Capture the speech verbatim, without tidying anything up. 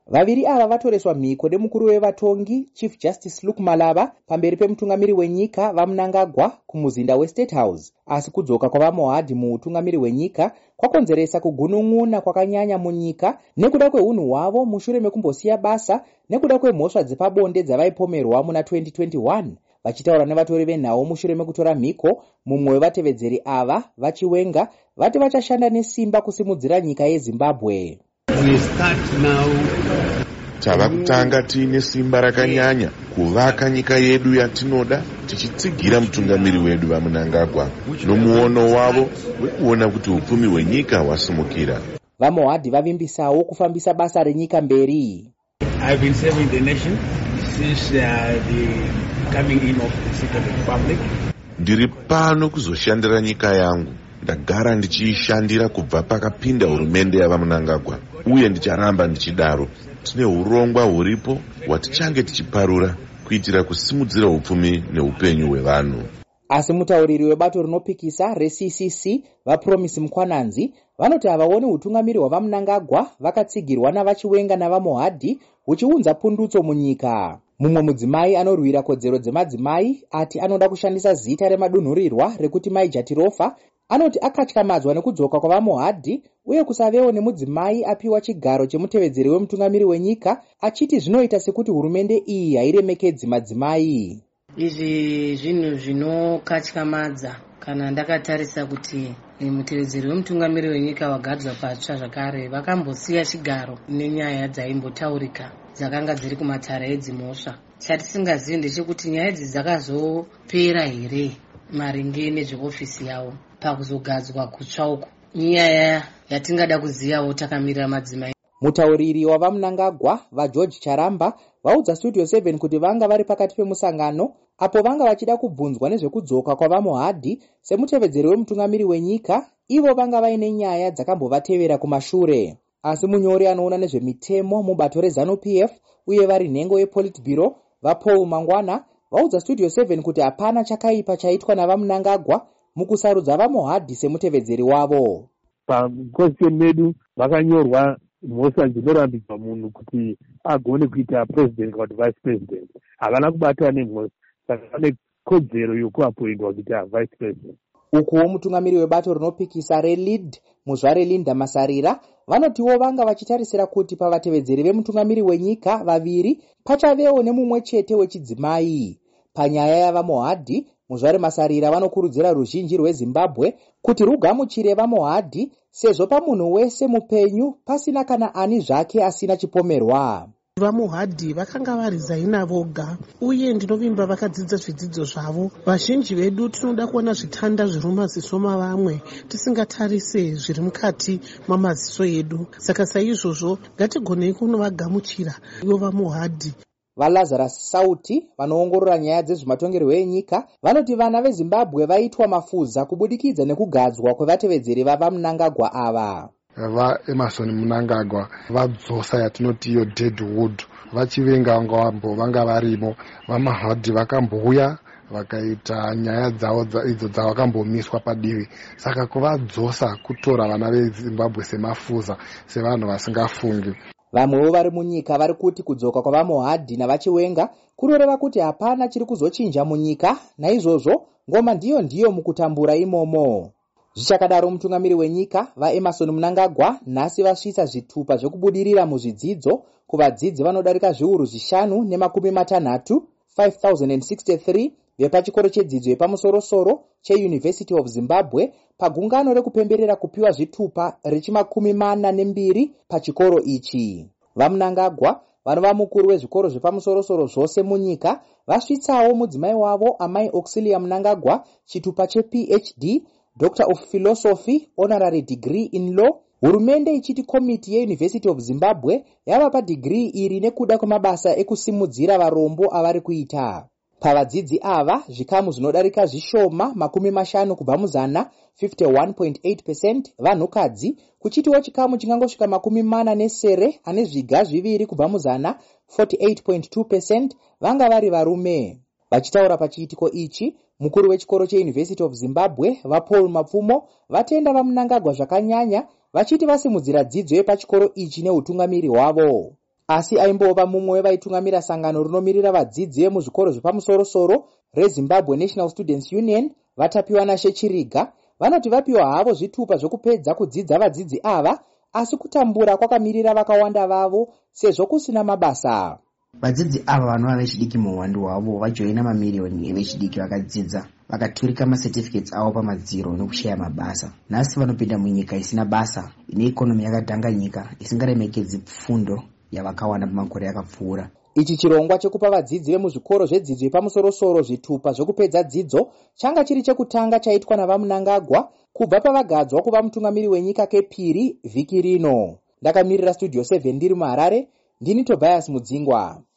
Vaviri ava vatoreswa mhiko nemukuru wevatongi Chief Justice Luke Malava pamberi pemutungamiri wenyika vaMnangagwa kumuzinda weState House. Asi kudzoka kwavaMohadhi muutungamiri wenyika kwakonzeresa kugunun'una kwakanyanya munyika nekuda kweunhu hwavo mushure mekumbosiya basa nekuda kwemhosva dzepabonde dzavaipomerwa muna twenty twenty-one. Vachitaura nevatori venhau mushure mekutora mhiko, mumwe wevatevedzeri ava vachiwenga vati vachashanda nesimba kusimudzira nyika yeZimbabwe. Tava kutanga tiine simba rakanyanya kuvaka nyika yedu yatinoda, tichitsigira mutungamiri wedu vaMnangagwa nomuono wavo wekuona kuti upfumi hwenyika hwasimukira. VaMohadhi vavimbisawo kufambisa basa renyika mberi. I've been serving the nation since uh, the coming in of the Second Republic. Ndiri pano kuzoshandira nyika yangu. Ndagara ndichiishandira kubva pakapinda hurumende yavaMnangagwa, uye ndicharamba ndichidaro. Tine urongwa huripo hwatichange tichiparura kuitira kusimudzira upfumi neupenyu hwevanhu. Asi mutauriri webato rinopikisa reC C C vaPromise Mkwananzi vanoti havaoni utungamiri hwavaMnangagwa vakatsigirwa navachiwenga navaMohadhi huchiunza pundutso munyika. Mumwe mudzimai anorwira kodzero dzemadzimai ati anoda kushandisa zita remadunhurirwa rekuti Mai Jatirofa anoti akatyamadzwa nekudzoka kwavaMohadhi uye kusavewo nemudzimai apiwa chigaro chemutevedzeri wemutungamiri wenyika, achiti zvinoita sekuti hurumende iyi hairemekedzi madzimai. Izvi zvinhu zvinokatyamadza kana ndakatarisa kuti mutevedzeri wemutungamiri wenyika wagadzwa patsva zvakare vakambosiya chigaro nenyaya dzaimbotaurika dzakanga dziri kumatara edzimhosva. Chatisingazivi ndechekuti nyaya idzi dzakazopera here maringe nezveofisi yavo pakuzogadzwa kutsva uku. Nyaya yatingada kuziyawo takamirira madzimai. Mutauriri wavaMnangagwa vaGeorge Charamba vaudza Studio seven kuti vanga vari pakati pemusangano apo vanga vachida kubvunzwa nezvekudzoka kwavaMohadhi semutevedzeri wemutungamiri wenyika, ivo vanga vaine nyaya dzakambovatevera kumashure. Asi munyori anoona nezvemitemo mubato reZanu-P F uye vari nhengo yePolitburo vaPaul Mangwana vaudza Studio seven kuti hapana chakaipa chaitwa navaMnangagwa mukusarudza vaMohadhi semutevedzeri wavo. Pakonstitution medu vakanyorwa mhosva dzinorambidzwa munhu kuti agone kuita president kana vice president. Havana kubatwa nemhosva, saka vane kodzero yokuapoindwa kuita vice president. Ukuwo mutungamiri webato rinopikisa reLead muzvare Linda Masarira vanotiwo vanga vachitarisira kuti pavatevedzeri vemutungamiri wenyika vaviri pachavewo nemumwe chete wechidzimai. Panyaya yavaMohadhi, muzvare Masarira vanokurudzira ruzhinji rweZimbabwe kuti rugamuchire vaMohadhi sezvo pamunhu wese mupenyu pasina kana ani zvake asina chipomerwa. VaMohadhi vakanga varizaina voga uye ndinovimba vakadzidza zvidzidzo zvavo. Vazhinji vedu tinoda kuona zvitanda zviri mumaziso mavamwe tisingatarise zviri mukati mamaziso edu. Saka saizvozvo ngatigonei kunovagamuchira ivo vaMohadhi. VaLazarus Sauti vanoongorora nyaya dzezvematongerwo enyika vanoti vana veZimbabwe vaitwa mafuza kubudikidza nekugadzwa kwevatevedzeri vavaMnangagwa ava. VaEmmerson Mnangagwa vadzosa yatinoti iyo deadwood, vachivenga vanga vambo vanga varimo. VaMohadhi vakambouya vakaita nyaya dzavo idzo dzavakambomiswa padivi, saka kuvadzosa kutora vana veZimbabwe semafuza, sevanhu vasingafungi. Vamwewo vari munyika vari kuti kudzoka kwavaMohadhi navachiwenga kuroreva kuti hapana chiri kuzochinja munyika, naizvozvo ngoma ndiyo ndiyo mukutambura imomo. Zvichakadaro mutungamiri wenyika vaEmmerson Mnangagwa nhasi vasvitsa zvitupa zvekubudirira muzvidzidzo kuvadzidzi vanodarika zviuru zvishanu nemakumi matanhatu five thousand sixty-three vepachikoro chedzidzo yepamusoro-soro cheUniversity of Zimbabwe pagungano rekupemberera kupiwa zvitupa rechimakumi mana nembiri pachikoro ichi. VaMnangagwa vanova mukuru wezvikoro zvepamusoro-soro zvose munyika vasvitsawo mudzimai wavo Amai Auxilia Mnangagwa chitupa chePhD, Doctor of Philosophy, Honorary Degree in Law. Hurumende ichiti komiti yeUniversity of Zimbabwe yavapa degree iri nekuda kwemabasa ekusimudzira varombo avari kuita. Pavadzidzi ava zvikamu zvinodarika zvishoma makumi mashanu kubva muzana fifty-one point eight percent vanhukadzi, kuchitiwo chikamu chingangosvika makumi mana nesere ane zviga zviviri kubva muzana forty-eight point two percent vanga vari varume. Vachitaura pachiitiko ichi, mukuru wechikoro cheUniversity of Zimbabwe vaPaul Mapfumo vatenda vaMnangagwa zvakanyanya vachiti vasimudzira dzidzo yepachikoro ichi neutungamiri hwavo. asi aimbova mumwe wevaitungamira sangano rinomirira vadzidzi vemuzvikoro zvepamusoro-soro reZimbabwe National Students Union, Vatapiwa Shechiriga, vanoti vapiwa havo zvitupa zvekupedza kudzidza vadzidzi ava, asi kutambura kwakamirira vakawanda vavo sezvo kusina mabasa. Vadzidzi ava vanova vechidiki muhwandu hwavo vajoina mamiriyoni evechidiki vakadzidza vakaturika masertificates avo pamadziro nokushaya mabasa. Nhasi vanopinda munyika isina basa, ine ikonomi yakadhanganyika isingaremekedzi fundo yavakawana pamakore akapfuura. Ichi chirongwa chekupa vadzidzi vemuzvikoro zvedzidzo yepamusoro-soro zvitupa zvekupedza dzidzo changa chiri chekutanga chaitwa navaMnangagwa kubva pavagadzwa kuva mutungamiri wenyika kepiri vhiki rino. Ndakamirira Studio seven ndiri muHarare, ndini Tobias Mudzingwa.